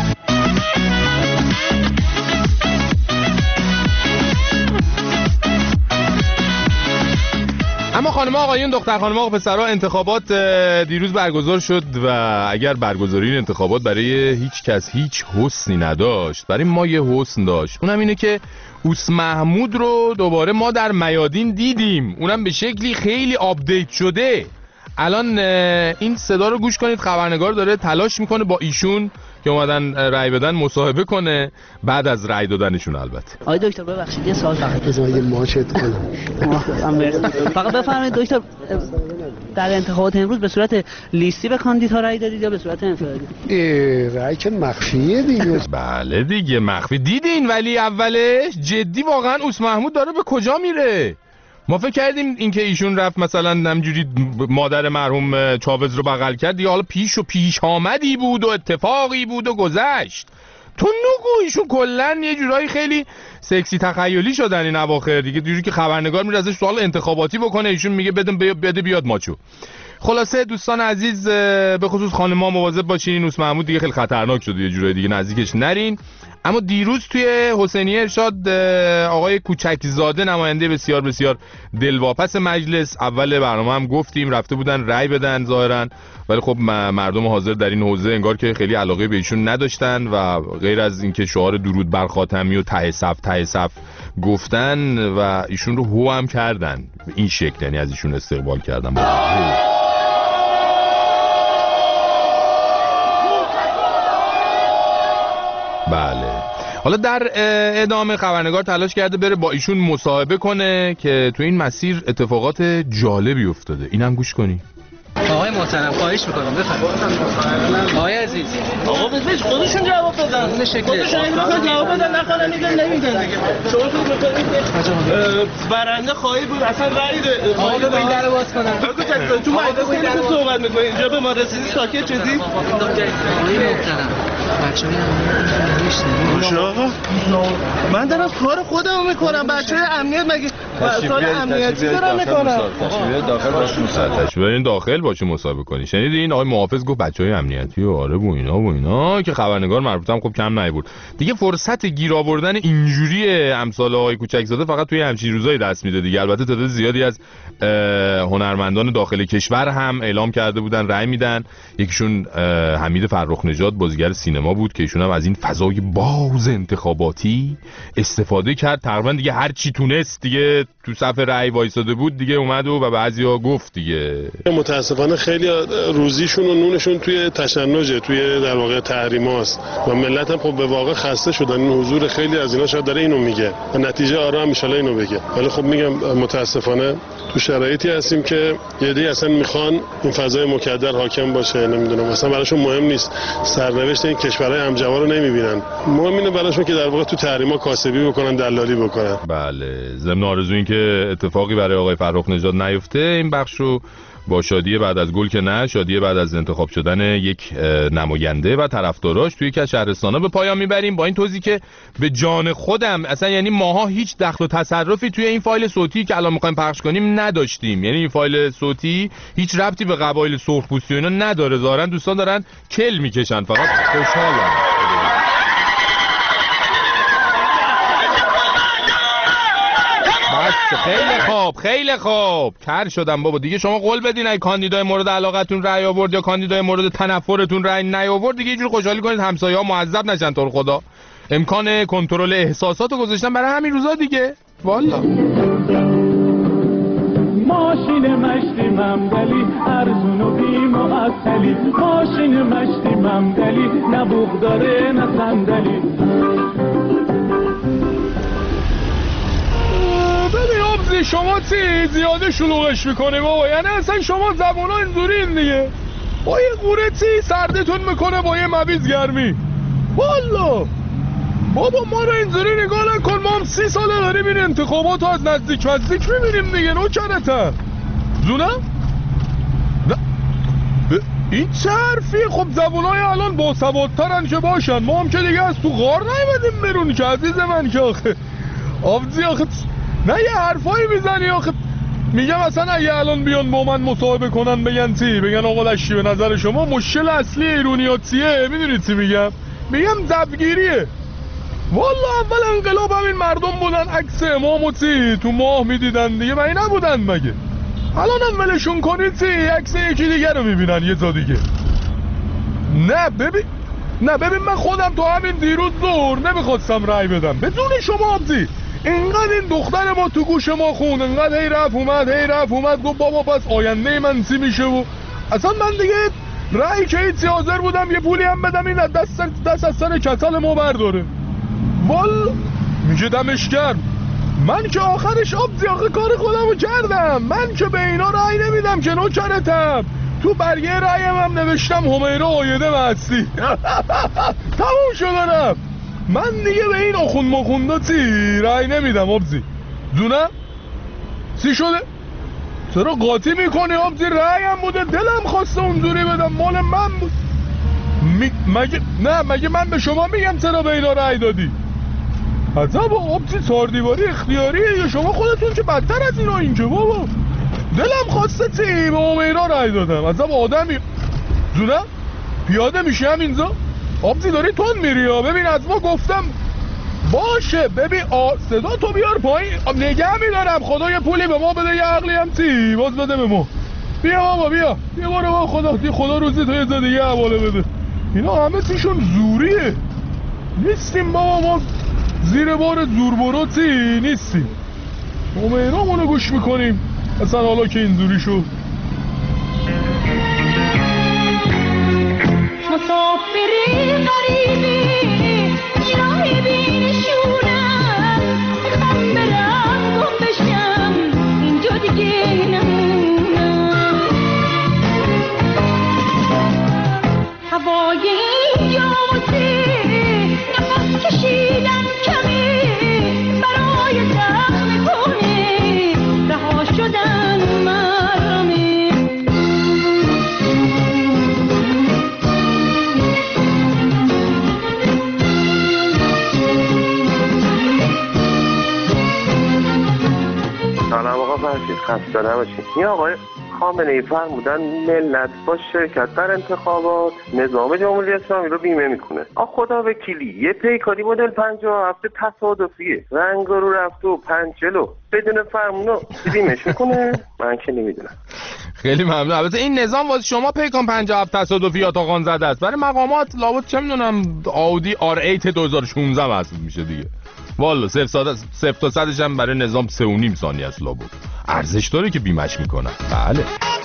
اما خانم آقایون، دختر خانم آقا پسرها، انتخابات دیروز برگزار شد و اگر برگزاری این انتخابات برای هیچ کس هیچ حسنی نداشت، برای ما یه حسن داشت. اونم اینه که اوس محمود رو دوباره ما در میادین دیدیم، اونم به شکلی خیلی آپدیت شده. الان این صدا رو گوش کنید، خبرنگار داره تلاش میکنه با ایشون که اومدن رأی بدن مصاحبه کنه بعد از رأی دادنشون. البته آقای دکتر ببخشید یه سوال فقط بذار یه ماچت کنم. فقط بفرمایید دکتر، در انتخابات امروز به صورت لیستی به کاندیدها رأی دادید یا به صورت انفرادی؟ رأی که مخفیه دیگه. بله دیگه مخفی. دیدین ولی اولش جدی واقعا اوس محمود داره به کجا میره؟ ما فکر کردیم اینکه ایشون رفت مثلا همجوری مادر مرحوم چاوز رو بغل کرد یا حالا پیش آمدی بود و اتفاقی بود و گذشت. تو نگو، ایشون کلن یه جورایی خیلی سکسی تخیلی شدن این اواخر دیگه، جوری که خبرنگار میره ازش سوال انتخاباتی بکنه، ایشون میگه بده بیاد ماچو. خلاصه دوستان عزیز، به خصوص خانم‌ها مواظب باشین، این اوس محمود دیگه خیلی خطرناک شده، یه جورایی دیگه نزدیکش نرین. اما دیروز توی حسینیه ارشاد آقای کوچکزاده، نماینده بسیار بسیار دلواپس مجلس، اول برنامه هم گفتیم رفته بودن رأی بدن ظاهرا، ولی خب مردم حاضر در این حوزه انگار که خیلی علاقه به ایشون نداشتن و غیر از اینکه شعار درود بر خاتمی و ته صف گفتن و ایشون رو هو هم کردن این شکل، یعنی از ایشون استقبال کردن. بله. حالا در ادامه خبرنگار تلاش کرده بره با ایشون مصاحبه کنه که تو این مسیر اتفاقات جالبی افتاده، اینم گوش کنی. آقای محترم خواهش میکنم بفرمایید. آقای عزیز، آقا بذارید خودشون جواب بدن. اون شکلی خودشون جواب بدن، نخوانن نمیدن دیگه. شما فکر میکنید برنده خواهی بود اصلا رأی ده. آقا این درو باز کنن. تو مجلس که صحبت میکنید اینجا به ما رسیدی ساکت شدی؟ آقای محترم بچه‌ها من دارم کار خودم میکنم، بچه‌های امنیت مگه کار امنیتی دارم میکنم؟ داخل باشه مصاحبه کنی. شنیدین آقای محافظ گفت بچهای امنیتی و آره و اینا که خبرنگار مربوط هم خب کم نیبود دیگه. فرصت گیر آوردن اینجوری امثال آقای کوچکزاده فقط توی همچین روزایی دست میده دیگه. البته تعداد زیادی از هنرمندان داخل کشور هم اعلام کرده بودن رأی میدن. یکیشون حمید فرخ نژاد بازیگر سینما بود که ایشون هم از این فضای باز انتخاباتی استفاده کرد، تقریبا دیگه هر چی تونست دیگه تو صف رأی وایساده بود دیگه اومد و بعضیا گفت دیگه. متاسفانه خیلی روزیشون و نونشون توی تشنجه، توی در واقع تحریماست و ملت هم خب به واقع خسته شدن. این حضور خیلی از اینا شاید داره اینو میگه و نتیجه آرام ان شاء الله اینو بگه، ولی خب میگم متاسفانه تو شرایطی هستیم که یه دی اصلا میخوان این فضای مکدر حاکم باشه. نمیدونم اصلا براشون مهم نیست، سرنوشت این کشورهای همجوار رو نمیبینن، مهم اینه براشون که در واقع تو تحریما کاسبی بکنن، دلالی بکنن. بله، ضمن آرزو این که اتفاقی برای آقای فرخ نژاد نیفته این بخشو با شادی بعد از گل که نه، شادی بعد از انتخاب شدن یک نماینده و طرفداراش توی یکی از شهرستانا به پایان میبریم با این توضیح که به جان خودم اصلا یعنی ماها هیچ دخل و تصرفی توی این فایل صوتی که الان میخوایم پخش کنیم نداشتیم. یعنی این فایل صوتی هیچ ربطی به قبایل سرخپوستی و اینا نداره. ظاهرا دوستان دارن کل میکشن، فقط خوشحالن. خیلی خوب کر شدم بابا دیگه. شما قول بدین اگه کاندیدای مورد علاقتون رأی آورد یا کاندیدای مورد تنفرتون رأی نیاورد دیگه یه جور خوشحالی کنید همسایه‌ها معذب نشن. تو رو خدا امکان کنترل احساساتو گذاشتن برای همین روزا دیگه. والا ماشین مشتی ممدلی ارزون و بی معطلی، ماشین مشتی ممدلی نه بوق داره نه صندلی. ببین آبزی شما چی زیاده شلوغش میکنه بابا، یعنی اصلا شما زبونا اینجورین دیگه. با یه قوره چی سردتون میکنه با یه مبیز گرمی. والا بابا ما رو اینجوری نگاه نکن، ما هم 30 ساله داریم این انتخابات از نزدیک میبینیم دیگه. نوکرتم زونم این چه حرفی؟ خب زبونای الان باسوادترن که باشن، ما هم که دیگه از تو غار نیومدیم برون که عزیز من که آخه آبزی آخه نه یه حرفایی میزنی آخه. میگم اصلا اگه الان بیان با من مصاحبه کنن بگن چی؟ بگن آقا لشی به نظر شما مشکل اصلی ایرونیات چیه؟ میدونید چی میگم دبگیریه. والا اول انقلاب همین مردم بودن عکس امام و چی تو ماه میدیدن دیگه، من نبودن مگه؟ الان هم ولشون کنید چی عکس یکی دیگه رو میبینن یه جا دیگه. نه ببین من خودم تو همین دیروز ظهر نمیخواستم رای بدم بدون شما آبزی. اینقدر این دختر ما تو گوش ما خون، اینقدر هی رفت اومد گفت بابا پس آینده من چی میشه و اصلا من دیگه رای که هیچی حاضر بودم یه پولی هم بدم این دست از سر کتل ما برداره. وال میگه دمش گرم. من که آخرش آبزی آخه کار خودمو کردم. من که به اینا رای نمیدم که نوکرتم. تو برگه رایم هم نوشتم همیرا آیده مستی. تموم شدنم. من دیگه به این آخون مخوندا چی رای نمیدم آبزی. دونم چی شده؟ چرا قاطی میکنی آبزی؟ رایم بوده دلم خواسته اونجوری بدم، مال من بود. مگه من به شما میگم چرا به اینا رای دادی؟ حتی با آبزی چهاردیواری اختیاریه یا شما خودتون که بدتر از اینا این که بابا دلم خواسته چی به همیرا رای دادم. حتی با آدمی دونم پیاده میشی هم اینجا آبزی داری تون میری ها. ببین از ما گفتم باشه. ببین صدا تو بیار پایین نگه میدارم. خدا یه پولی به ما بده یه عقلی هم چی باز بده به ما. بیا بابا بیا باره با خدا روزی تو یه جا دیگه حواله بده. اینا همه چیشون زوریه. نیستیم بابا ما زیر بار زوربرو چی نیستیم. همیرامونو گوش میکنیم اصلا حالا که این زوری شد. مسافری غریبی راهی بینشونم، میخوام برم گم بشم اینجا دیگه نمونم. هوای اینجا واسه نفس کشیدن کمی برای زخم کنه رها شدن مرمی. سلام آقا فرشید، خسته نباشید. این آقای خامنه‌ای فرمودن ملت با شرکت در انتخابات نظام جمهوری اسلامی رو بیمه میکنه. خدا وکیلی یه پیکاری مدل 57 تصادفیه، رنگ رو رفته و 5 جلو بدون فرمونو بیمهش میکنه. من که نمیدونم. خیلی ممنون. البته این نظام واسه شما پیکان 57 تصادفی یا تاقان زده است. برای مقامات لابد چه میدونم آودی R8 2016 محسوب میشه دیگه. والا 0 تا 100 هم برای نظام 3.5 ثانیه است لابد. ارزش داره که بیمش میکنن. بله.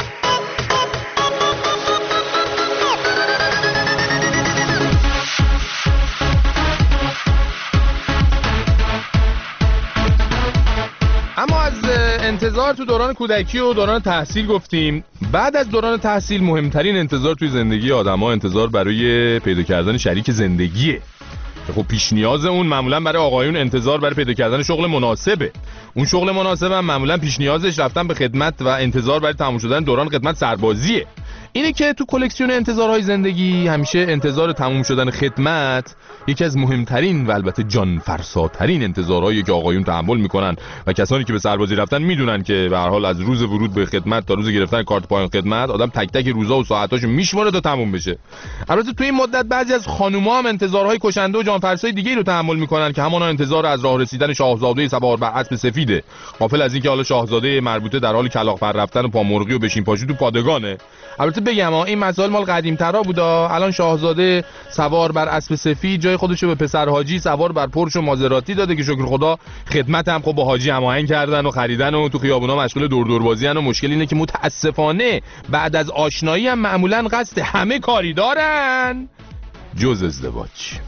اما از انتظار تو دوران کودکی و دوران تحصیل گفتیم. بعد از دوران تحصیل مهمترین انتظار توی زندگی آدم‌ها انتظار برای پیدا کردن شریک زندگیه. خب پیش نیاز اون معمولا برای آقایون انتظار برای پیدا کردن شغل مناسبه. اون شغل مناسب هم معمولا پیش نیازش رفتن به خدمت و انتظار برای تموم شدن دوران خدمت سربازیه. اینه که تو کلکسیون انتظارهای زندگی همیشه انتظار تموم شدن خدمت یکی از مهمترین و البته جانفرساترین انتظارهایی که آقایون تحمل میکنن و کسانی که به سربازی رفتن میدونن که به هر حال از روز ورود به خدمت تا روز گرفتن کارت پایان خدمت آدم تک تک روزا و ساعتاشو میشماره تا تموم بشه. البته تو این مدت بعضی از خانوما هم انتظارهای کشنده و جانفرسای دیگه‌ای رو تحمل میکنن که همانا انتظار از راه رسیدن شاهزاده سوار بر اسب سفیده، غافل از اینکه حالا شاهزاده مربوطه در حال کلاغ پر رفتن و پامرغی و بشین پاشو تو پادگانه. البته بگم این مسائل مال قدیم‌ترا بودا. الان شاهزاده سوار بر اسب سفید جای خودشو به پسر حاجی سوار بر پورش و مازراتی داده که شکر خدا خدمت هم خب با حاجی هماهنگ کردن و خریدن و تو خیابونا مشغول دور بازی ان و مشکل اینه که متاسفانه بعد از آشنایی هم معمولا قصد همه کاری دارن جز ازدواج.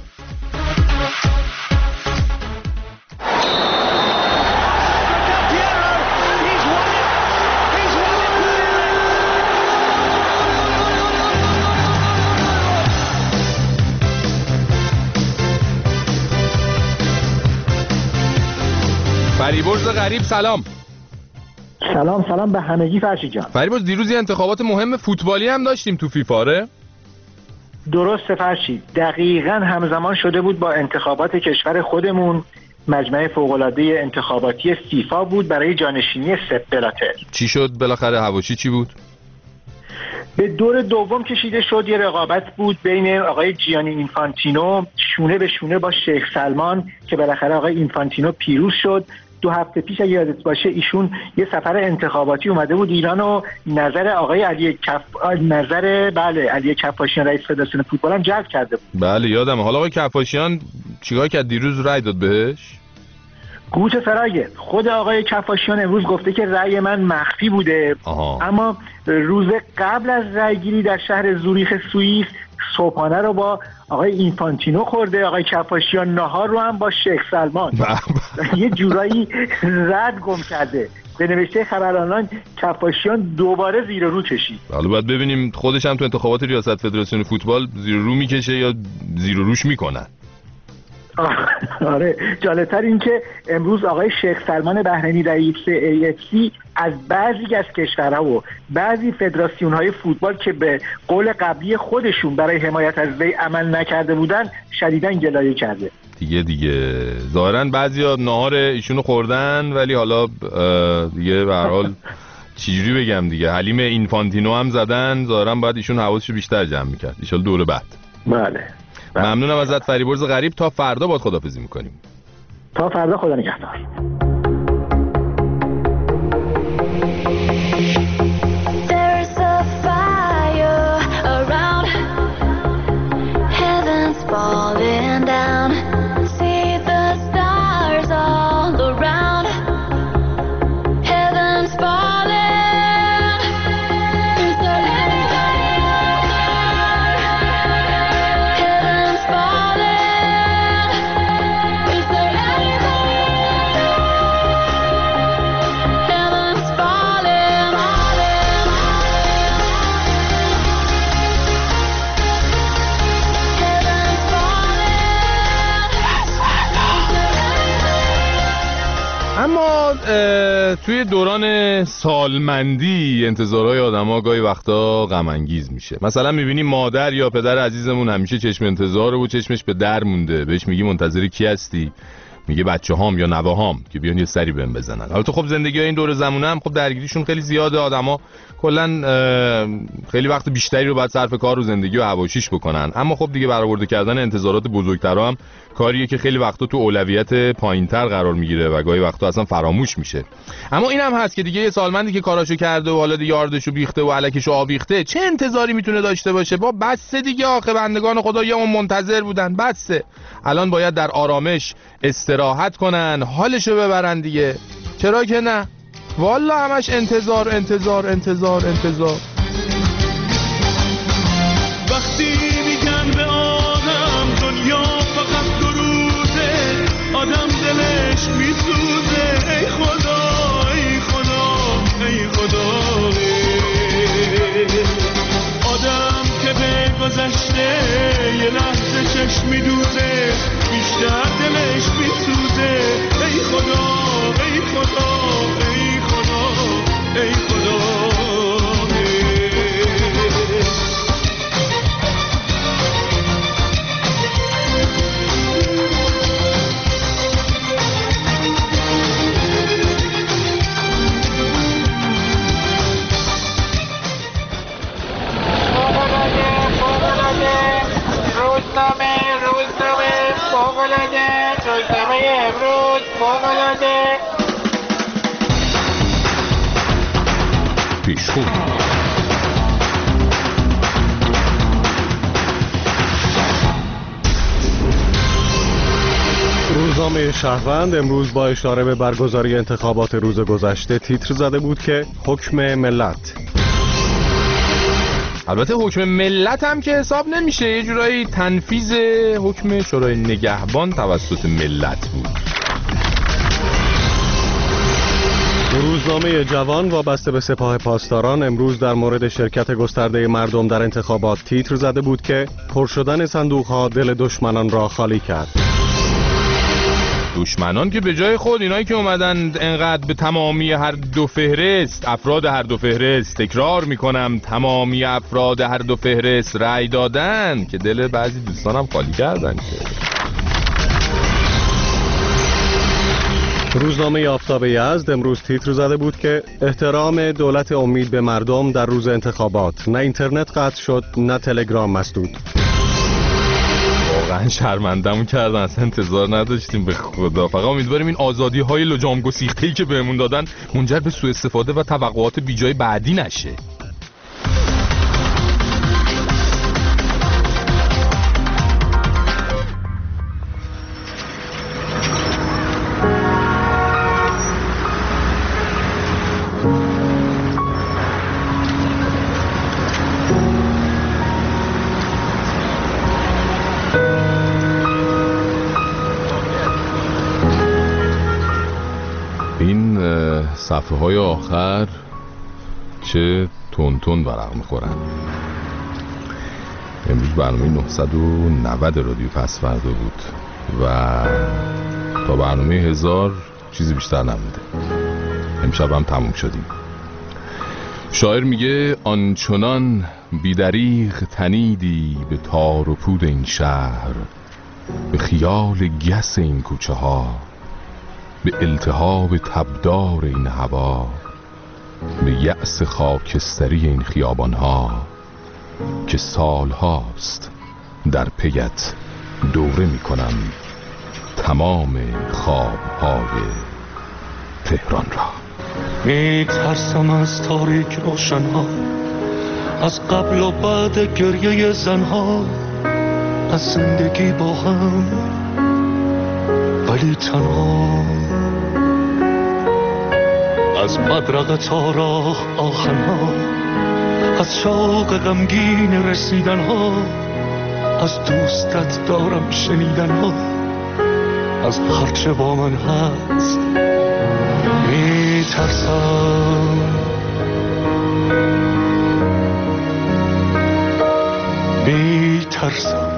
فریبرز غریب سلام. سلام به همگی فرشید جان. فریبرز دیروز یه انتخابات مهم فوتبالی هم داشتیم تو فیفا. درسته فرشید، دقیقاً همزمان شده بود با انتخابات کشور خودمون. مجمع فوق‌العاده انتخاباتی فیفا بود برای جانشینی سپ بلاتر. چی شد بالاخره؟ حواشی چی بود؟ به دور دوم کشیده شد. یه رقابت بود بین آقای جیانی اینفانتینو شونه به شونه با شیخ سلمان که بالاخره آقای اینفانتینو پیروز شد. 2 هفته پیش اگه یادت باشه ایشون یه سفر انتخاباتی اومده بود ایران و نظر آقای علی کفاشیان رئیس فدراسیون فوتبال هم جلب کرده بود. بله یادمه. حالا آقای کفاشیان چیکار کرد؟ دیروز رأی داد بهش؟ گوش فرایه. خود آقای کفاشیان امروز گفته که رأی من مخفی بوده. اما روز قبل از رأیگیری در شهر زوریخ سوئیس صبحانه رو با آقای اینفانتینو خورده. آقای کفاشیان نهار رو هم با شیخ سلمان. یه جورایی رد گم کرده. به نوشته خبرانان کفاشیان دوباره زیر رو کشید. حالا باید ببینیم خودش هم تو انتخابات ریاست فدراسیون فوتبال زیر رو میکشه یا زیر روش میکنن. آره جالبتر این که امروز آقای شیخ سلمان بهرمی رئیس AFC از بعضی از کشورها و بعضی فدراسیون‌های فوتبال که به قول قبلی خودشون برای حمایت از وی عمل نکرده بودن شدیداً گلایه کرده. دیگه ظاهراً بعضیا نهار ایشونو خوردن ولی حالا دیگه به هر حال چجوری بگم دیگه حلیم اینفانتینو هم زدن. ظاهراً باید ایشون حواسشو بیشتر جمع می‌کرد. ان شاءالله دور بعد. بله. ممنونم ازت فریبرز غریب. تا فردا باید خداحافظی میکنیم. تا فردا خدا نگهدار. اما توی دوران سالمندی انتظارهای آدم‌ها گاهی وقتا غم انگیز میشه. مثلا میبینی مادر یا پدر عزیزمون همیشه چشم انتظاره و چشمش به در مونده. بهش میگی منتظر کی هستی؟ میگه بچه‌هام یا نوه‌هام که بیان یه سری بهم بزنن. البته خب زندگی این دور زمونه هم خب درگیریشون خیلی زیاده. آدما کلا خیلی وقت بیشتری رو بعد صرف کار و زندگی و حواشیش بکنن. اما خب دیگه برآورده کردن انتظارات بزرگترا هم کاریه که خیلی وقتا تو اولویت پایین‌تر قرار میگیره و گاهی وقتا اصلا فراموش میشه. اما اینم هست که دیگه یه سالمندی که کاراشو کرده و حالا دیگه آردشو بیخته و الکشو آویخته چه انتظاری میتونه داشته باشه؟ با بس دیگه آخه بندگان خدا یه اون منتظر بودن. بس الان باید در آرامش استراحت کنن، حالشو ببرن دیگه. چرا که نه؟ والا همش انتظار انتظار انتظار انتظار. وقتی میگن به آدم دنیا فقط 2 روزه آدم دلش میسوزه. ای خدا ای خدا ای خدا. آدم که به گذشته یه لحظه چشم میدوزه بیشتر دلش میسوزه ای خدا ای خدا ای خدا ای خدا روزنامه امروز فوق‌العاده پیشخون روزنامه شهروند امروز با اشاره به برگزاری انتخابات روز گذشته تیتر زده بود که حکم ملت. البته حکم ملت هم که حساب نمیشه، یه جورایی تنفیذ حکم شورای نگهبان توسط ملت بود. روزنامه جوان وابسته به سپاه پاسداران امروز در مورد شرکت گسترده مردم در انتخابات تیتر زده بود که پر شدن صندوق‌ها دل دشمنان را خالی کرد. دشمنان که به جای خود، اینایی که اومدن انقدر به تمامی هر دو فهرست، افراد هر دو فهرست، تکرار میکنم تمامی افراد هر دو فهرست رأی دادن که دل بعضی دوستانم خالی کردن. که روزنامه آفتاب یزد امروز تیتر زده بود که احترام دولت امید به مردم در روز انتخابات، نه اینترنت قطع شد نه تلگرام مسدود. واقعا شرمنده‌مون کردن، اصلا انتظار نداشتیم به خدا. فقط امیدواریم این آزادی‌های لجام گسیخته‌ای که بهمون دادن منجر به سوء استفاده و توقعات بیجای بعدی نشه. صفحه های آخر چه تون ورق میخورن. امروز برنامه 990 رادیو پسوردا بود و تا برنامه 1000 چیزی بیشتر نمونده. امشب هم تموم شدیم. شاعر میگه آنچنان بیدریغ تنیدی به تار و پود این شهر، به خیال گس این کوچه ها، به التهاب تبدار این هوا، به یأس خاکستری این خیابان ها که سال هاست در پیت دوره می کنم تمام خواب های تهران را. می ترسم از تاریک روشن ها، از قبل و بعد گریه زن ها، از زندگی با هم ولی تنها، از مدرق تا راه آهن ها، از شوق غمگین رسیدن ها، از دوستت دارم شنیدن ها، از هرچه با من هست می ترسم. می ترسم.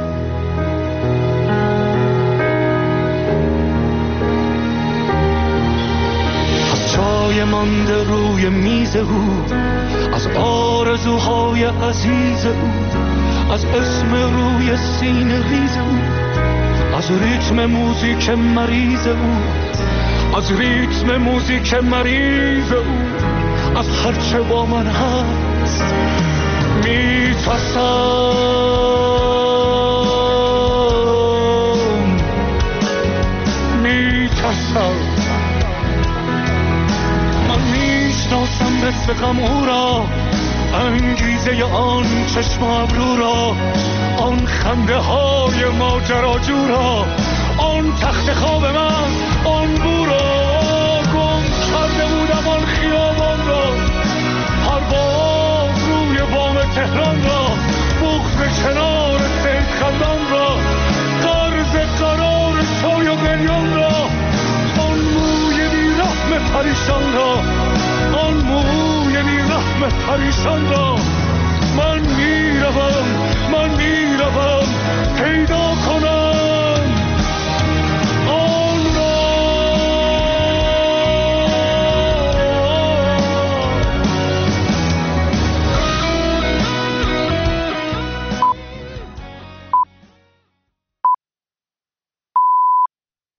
مانده روی میز او، از آرزوهای عزیز او، از اسم روی سینه ریز او، از ریتم موزیک مریض او، از ریتم موزیک مریض او، از هرچه با من هست میترسم. میترسم. میشناسم مثل غم او را، انگیزه آن چشم ابرو را، آن خنده های ماجراجو را، آن تخت خواب من، آن بو را. گم کرده بودم آن خیابان را، پرواز روی بام تهران را، بغض کنار سید خندان را، قرض قرار شوی و بریان را، آن موی بی رحم پریشان را، آن موی بی رحم پریشان را.